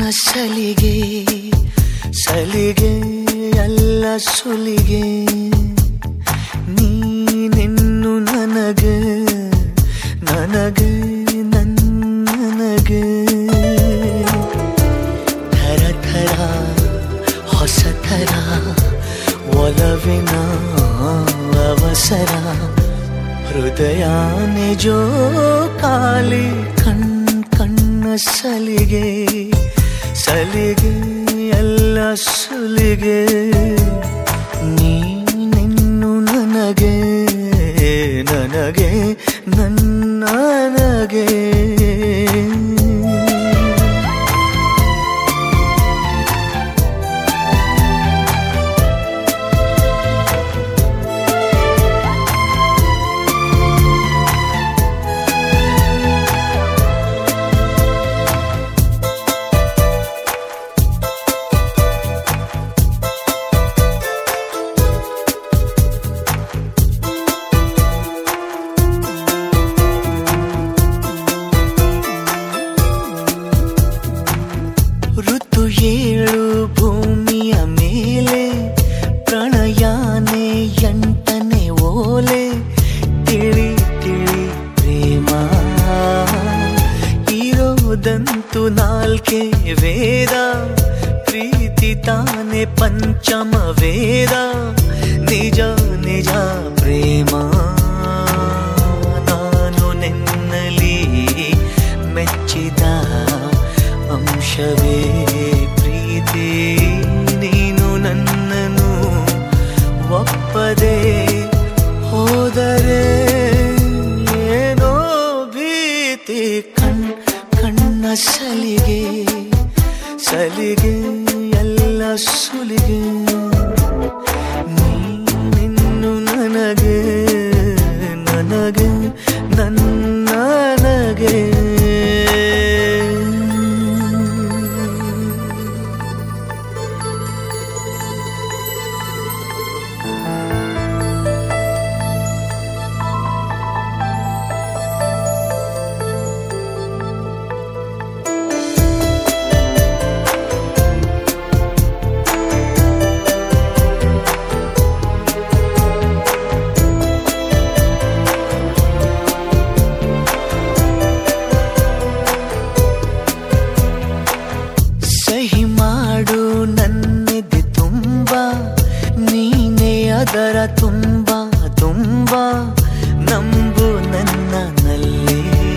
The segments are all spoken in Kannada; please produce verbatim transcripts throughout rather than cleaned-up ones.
ಸಲಿಗೆ ಸಲಿಗೆ ಎಲ್ಲ ಸುಲಿಗೆ ನೀನೆನ್ನು ನನಗೆ ನನಗೆ ನನ್ನನಗೆ ಥರ ಥರ ಹೊಸ ಥರ ಒಲವಿನ ಅವಸರ ಹೃದಯನೇ ಜೋ ಕಾಲಿ ಕಣ್ ಕಣ್ಣ ಸಲಿಗೆ ಸಲಿಗೆ ಎಲ್ಲ ಸುಲಿಗೆ ನೀನೆನ್ನು ನನಗೆ ನನಗೆ ನನ್ನನಗೆ ಋತು ಏಳು ಭೂಮಿಯ ಮೇಲೆ ಪ್ರಣಯಾನೆ ಎಂಟನೆ ಓಲೆ ತಿಳಿ ತಿಳಿ ಪ್ರೇಮ ಇರೋದಂತೂ ನಾಲ್ಕೆ ವೇದ ಪ್ರೀತಿ ತಾನೆ ಪಂಚಮ ವೇದ ನಿಜ ನಿಜ ಪ್ರೇಮ ನಾನು ನಿನ್ನಲಿ ಮೆಚ್ಚಿದ ಅಂಶವೇ ಪ್ರೀತಿ ನೀನು ನನ್ನನ್ನು ಒಪ್ಪದೆ ಹೋದರೆ ಏನೋ ಭೀತಿ ಕಣ್ ಕಣ್ಣ ಸಲಿಗೆ ಸಲಿಗೆ ಎಲ್ಲ ಸುಲಿಗೆ ನೀನಿನ್ನು ನನಗೆ ನನಗೆ ನನ್ನನಗೆ ಸಹಿ ಮಾಡು ನನ್ನೆದೆ ತುಂಬ ನೀನೇ ಅದರ ತುಂಬ ತುಂಬ ನಂಬು ನನ್ನಲ್ಲೇ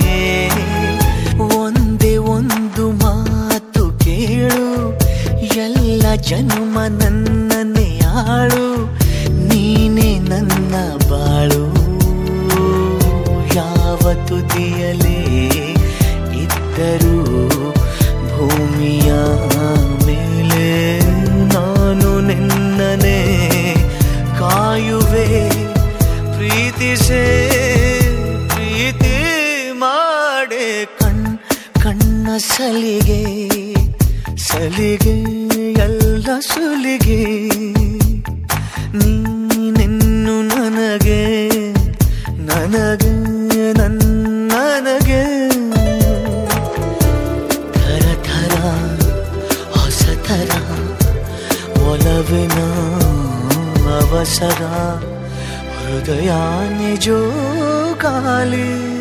ಒಂದೇ ಒಂದು ಮಾತು ಕೇಳು ಎಲ್ಲ ಜನ್ಮ ನನ್ನನ್ನೇ ಆಳು ನೀನೇ ನನ್ನ ಬಾಳು ಯಾವ ತುದಿಯಲೇ ಇದ್ದರೂ ಭೂಮಿಯ ಮೇಲೆ ನಾನು ನಿನ್ನನೆ ಕಾಯುವೆ ಪ್ರೀತಿಸೇ ಪ್ರೀತಿ ಮಾಡೆ ಕಣ್ ಕಣ್ಣ ಸಲಿಗೆ ಸಲಿಗೆ ಎಲ್ಲ ಸುಲಿಗೆ ನೀನೆನ್ನು ನನಗೆ ನನಗೆ ನನ್ನನಗೆ ಥರ ಥರ ಹೊಸ ಥರ ಒಲವಿನ ಅವಸರ ಹೃದಯನೇ ಜೋ ಕಾಲಿ